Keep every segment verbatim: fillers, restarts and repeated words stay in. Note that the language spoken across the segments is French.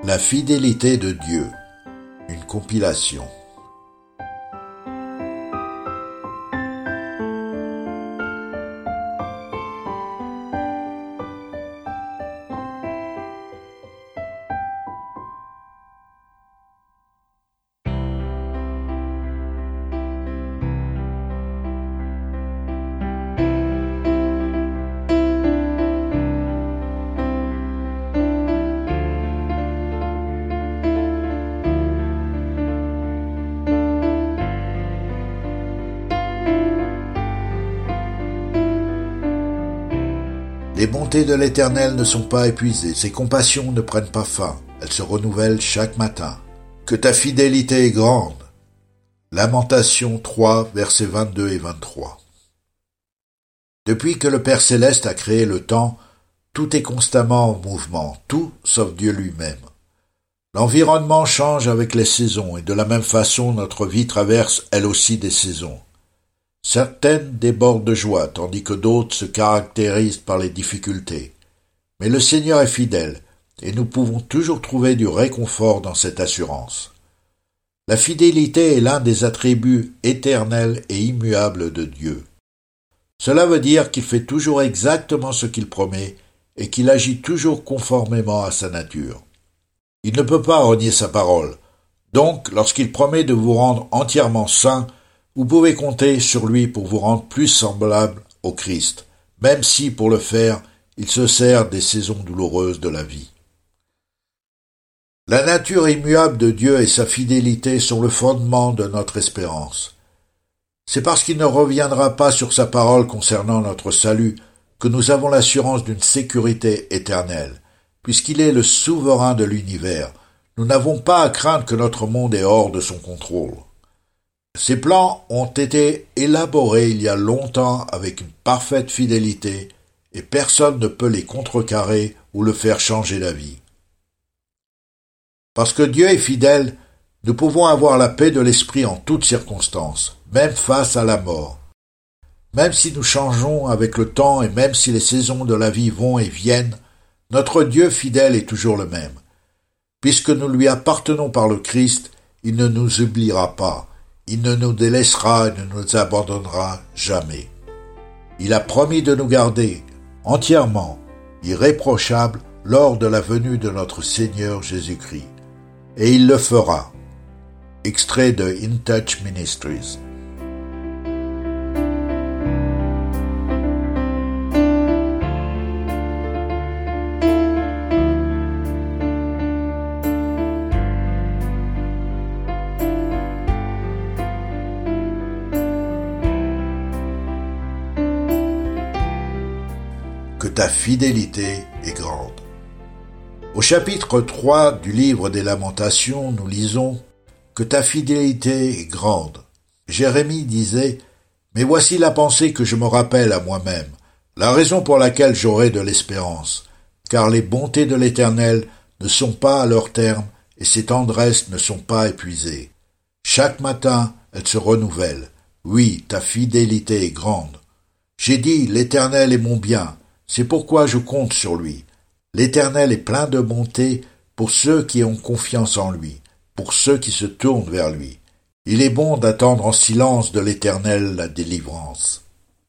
La fidélité de Dieu, une compilation. Les bontés de l'Éternel ne sont pas épuisées, ses compassions ne prennent pas fin, elles se renouvellent chaque matin. Que ta fidélité est grande. Lamentation trois, versets vingt-deux et vingt-trois. Depuis que le Père Céleste a créé le temps, tout est constamment en mouvement, tout sauf Dieu lui-même. L'environnement change avec les saisons, et de la même façon notre vie traverse elle aussi des saisons. Certaines débordent de joie, tandis que d'autres se caractérisent par les difficultés. Mais le Seigneur est fidèle, et nous pouvons toujours trouver du réconfort dans cette assurance. La fidélité est l'un des attributs éternels et immuables de Dieu. Cela veut dire qu'il fait toujours exactement ce qu'il promet, et qu'il agit toujours conformément à sa nature. Il ne peut pas renier sa parole. Donc, lorsqu'il promet de vous rendre entièrement saints, vous pouvez compter sur lui pour vous rendre plus semblable au Christ, même si, pour le faire, il se sert des saisons douloureuses de la vie. La nature immuable de Dieu et sa fidélité sont le fondement de notre espérance. C'est parce qu'il ne reviendra pas sur sa parole concernant notre salut que nous avons l'assurance d'une sécurité éternelle. Puisqu'il est le souverain de l'univers, nous n'avons pas à craindre que notre monde est hors de son contrôle. Ces plans ont été élaborés il y a longtemps avec une parfaite fidélité et personne ne peut les contrecarrer ou le faire changer d'avis. Parce que Dieu est fidèle, nous pouvons avoir la paix de l'esprit en toutes circonstances, même face à la mort. Même si nous changeons avec le temps et même si les saisons de la vie vont et viennent, notre Dieu fidèle est toujours le même. Puisque nous lui appartenons par le Christ, il ne nous oubliera pas. Il ne nous délaissera et ne nous abandonnera jamais. Il a promis de nous garder entièrement, irréprochables, lors de la venue de notre Seigneur Jésus-Christ. Et il le fera. Extrait de In Touch Ministries. Que ta fidélité est grande. Au chapitre trois du livre des Lamentations, nous lisons « Que ta fidélité est grande ». Jérémie disait « Mais voici la pensée que je me rappelle à moi-même, la raison pour laquelle j'aurai de l'espérance, car les bontés de l'Éternel ne sont pas à leur terme et ses tendresses ne sont pas épuisées. Chaque matin, elles se renouvellent. Oui, ta fidélité est grande. J'ai dit « L'Éternel est mon bien ». C'est pourquoi je compte sur lui. L'Éternel est plein de bonté pour ceux qui ont confiance en lui, pour ceux qui se tournent vers lui. Il est bon d'attendre en silence de l'Éternel la délivrance.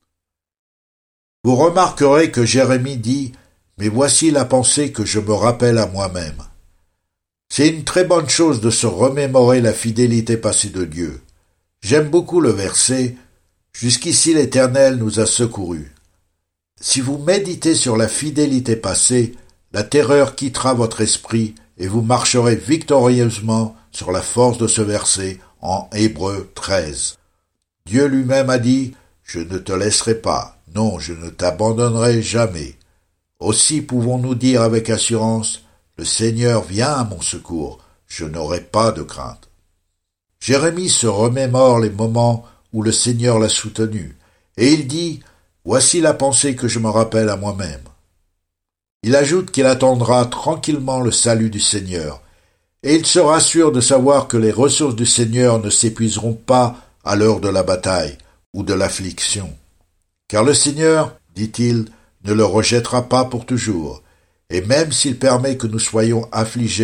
Vous remarquerez que Jérémie dit « Mais voici la pensée que je me rappelle à moi-même ». C'est une très bonne chose de se remémorer la fidélité passée de Dieu. J'aime beaucoup le verset « Jusqu'ici l'Éternel nous a secourus ». Si vous méditez sur la fidélité passée, la terreur quittera votre esprit et vous marcherez victorieusement sur la force de ce verset en Hébreux treize. Dieu lui-même a dit « Je ne te laisserai pas, non, je ne t'abandonnerai jamais ». Aussi pouvons-nous dire avec assurance « Le Seigneur vient à mon secours, je n'aurai pas de crainte ». Jérémie se remémore les moments où le Seigneur l'a soutenu, et il dit « Voici la pensée que je me rappelle à moi-même. » Il ajoute qu'il attendra tranquillement le salut du Seigneur, et il se rassure de savoir que les ressources du Seigneur ne s'épuiseront pas à l'heure de la bataille ou de l'affliction. Car le Seigneur, dit-il, ne le rejettera pas pour toujours, et même s'il permet que nous soyons affligés,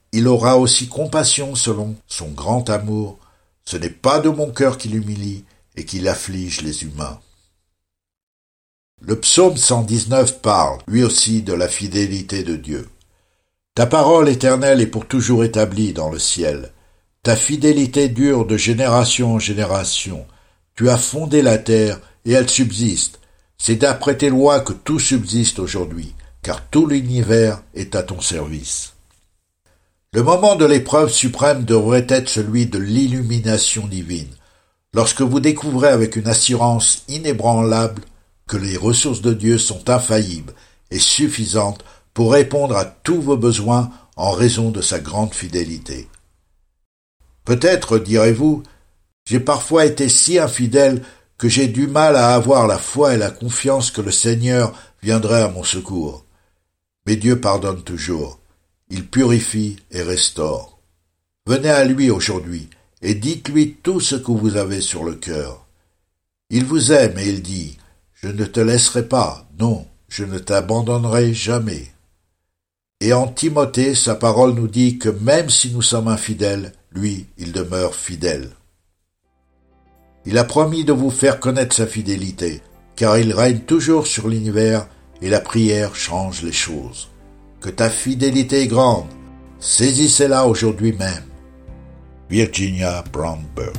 il aura aussi compassion selon son grand amour. Ce n'est pas de mon cœur qu'il humilie et qu'il afflige les humains. Le psaume cent dix-neuf parle, lui aussi, de la fidélité de Dieu. Ta parole éternelle est pour toujours établie dans le ciel. Ta fidélité dure de génération en génération. Tu as fondé la terre et elle subsiste. C'est d'après tes lois que tout subsiste aujourd'hui, car tout l'univers est à ton service. Le moment de l'épreuve suprême devrait être celui de l'illumination divine, lorsque vous découvrez avec une assurance inébranlable que les ressources de Dieu sont infaillibles et suffisantes pour répondre à tous vos besoins en raison de sa grande fidélité. Peut-être, direz-vous, j'ai parfois été si infidèle que j'ai du mal à avoir la foi et la confiance que le Seigneur viendrait à mon secours. Mais Dieu pardonne toujours. Il purifie et restaure. Venez à lui aujourd'hui et dites-lui tout ce que vous avez sur le cœur. Il vous aime et il dit « Je ne te laisserai pas, non, je ne t'abandonnerai jamais ». Et en Timothée, sa parole nous dit que même si nous sommes infidèles, lui, il demeure fidèle. Il a promis de vous faire connaître sa fidélité, car il règne toujours sur l'univers et la prière change les choses. Que ta fidélité est grande, saisissez-la aujourd'hui même. Virginia Brown Burke.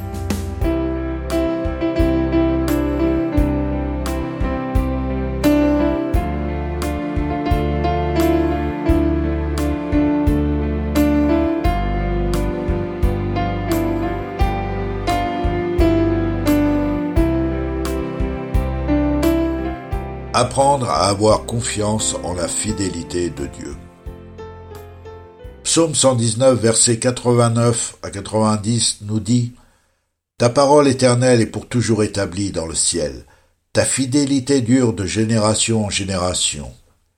Apprendre à avoir confiance en la fidélité de Dieu. Psaume cent dix-neuf, versets quatre-vingt-neuf à quatre-vingt-dix nous dit « Ta parole éternelle est pour toujours établie dans le ciel. Ta fidélité dure de génération en génération. »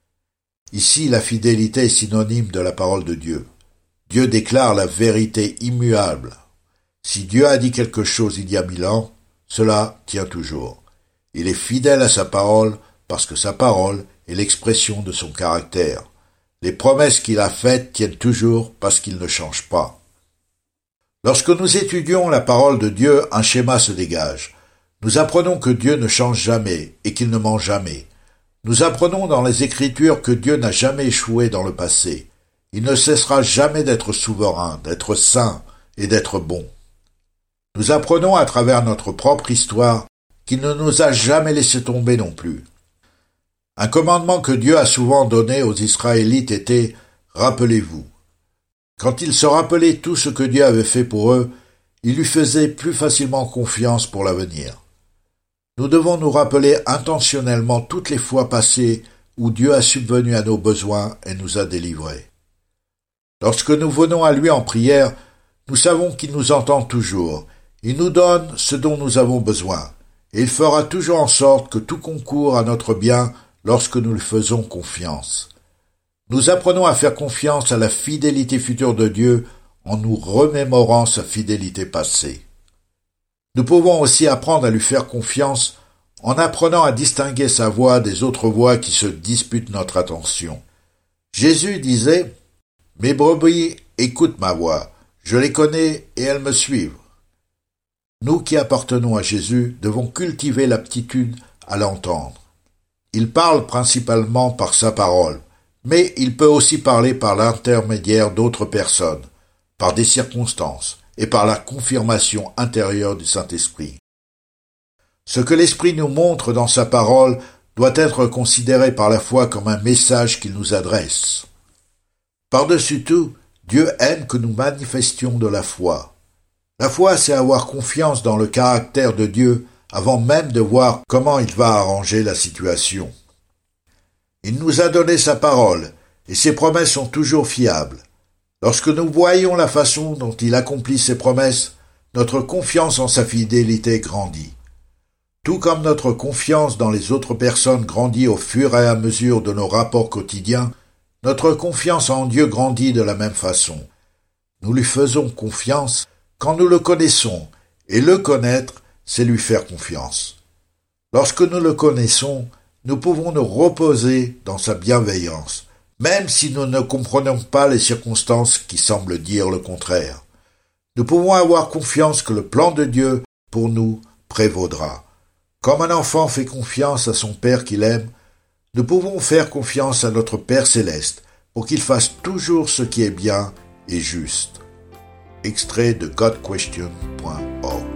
Ici, la fidélité est synonyme de la parole de Dieu. Dieu déclare la vérité immuable. Si Dieu a dit quelque chose il y a mille ans, cela tient toujours. Il est fidèle à sa parole parce que sa parole est l'expression de son caractère. Les promesses qu'il a faites tiennent toujours parce qu'il ne change pas. Lorsque nous étudions la parole de Dieu, un schéma se dégage. Nous apprenons que Dieu ne change jamais et qu'il ne ment jamais. Nous apprenons dans les Écritures que Dieu n'a jamais échoué dans le passé. Il ne cessera jamais d'être souverain, d'être saint et d'être bon. Nous apprenons à travers notre propre histoire qu'il ne nous a jamais laissé tomber non plus. Un commandement que Dieu a souvent donné aux Israélites était « Rappelez-vous ». Quand ils se rappelaient tout ce que Dieu avait fait pour eux, ils lui faisaient plus facilement confiance pour l'avenir. Nous devons nous rappeler intentionnellement toutes les fois passées où Dieu a subvenu à nos besoins et nous a délivrés. Lorsque nous venons à lui en prière, nous savons qu'il nous entend toujours. Il nous donne ce dont nous avons besoin, et il fera toujours en sorte que tout concourt à notre bien lorsque nous lui faisons confiance. Nous apprenons à faire confiance à la fidélité future de Dieu en nous remémorant sa fidélité passée. Nous pouvons aussi apprendre à lui faire confiance en apprenant à distinguer sa voix des autres voix qui se disputent notre attention. Jésus disait « Mes brebis écoutent ma voix, je les connais et elles me suivent. » Nous qui appartenons à Jésus devons cultiver l'aptitude à l'entendre. Il parle principalement par sa parole, mais il peut aussi parler par l'intermédiaire d'autres personnes, par des circonstances et par la confirmation intérieure du Saint-Esprit. Ce que l'Esprit nous montre dans sa parole doit être considéré par la foi comme un message qu'il nous adresse. Par-dessus tout, Dieu aime que nous manifestions de la foi. La foi, c'est avoir confiance dans le caractère de Dieu avant même de voir comment il va arranger la situation. Il nous a donné sa parole, et ses promesses sont toujours fiables. Lorsque nous voyons la façon dont il accomplit ses promesses, notre confiance en sa fidélité grandit. Tout comme notre confiance dans les autres personnes grandit au fur et à mesure de nos rapports quotidiens, notre confiance en Dieu grandit de la même façon. Nous lui faisons confiance quand nous le connaissons, et le connaître, c'est lui faire confiance. Lorsque nous le connaissons, nous pouvons nous reposer dans sa bienveillance, même si nous ne comprenons pas les circonstances qui semblent dire le contraire. Nous pouvons avoir confiance que le plan de Dieu pour nous prévaudra. Comme un enfant fait confiance à son Père qu'il aime, nous pouvons faire confiance à notre Père céleste pour qu'il fasse toujours ce qui est bien et juste. Extrait de god question point org